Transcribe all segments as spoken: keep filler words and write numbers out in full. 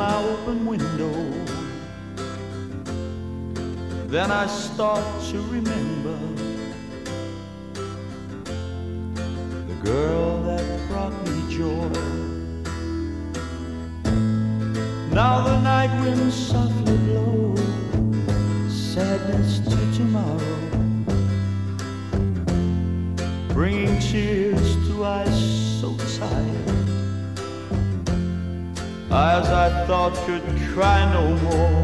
my open window, then I start to remember the girl that brought me joy. Now the night winds softly blow sadness to tomorrow, bringing tears to eyes so tired, eyes I thought could cry no more.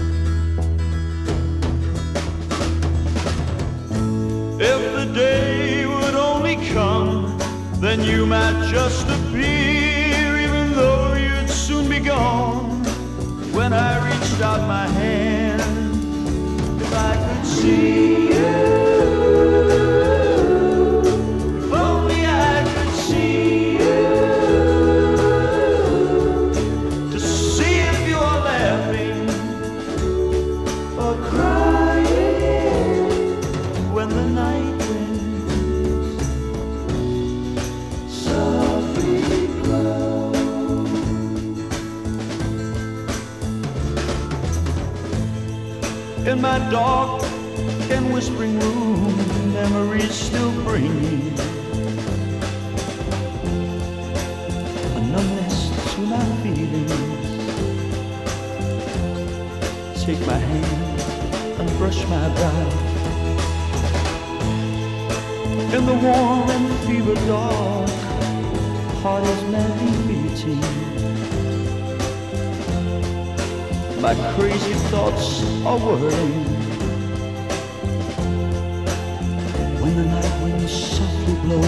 If the day would only come, then you might just appear, even though you'd soon be gone. When I reached out my hand, if I could see you, if only I could see you, to see if you're laughing or crying when the night winds softly blow. In my dark and whispering room, memories still bring me a numbness to my feelings. Take my hand and brush my brow. In the warm and fever dark, heart is madly beating. My crazy thoughts are whirling when the night winds softly blow.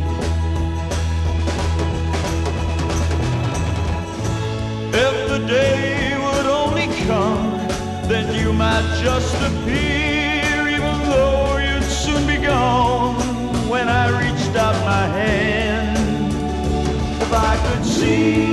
If the day would only come, then you might just appear, even though you'd soon be gone. When I reached out my hand, if I could see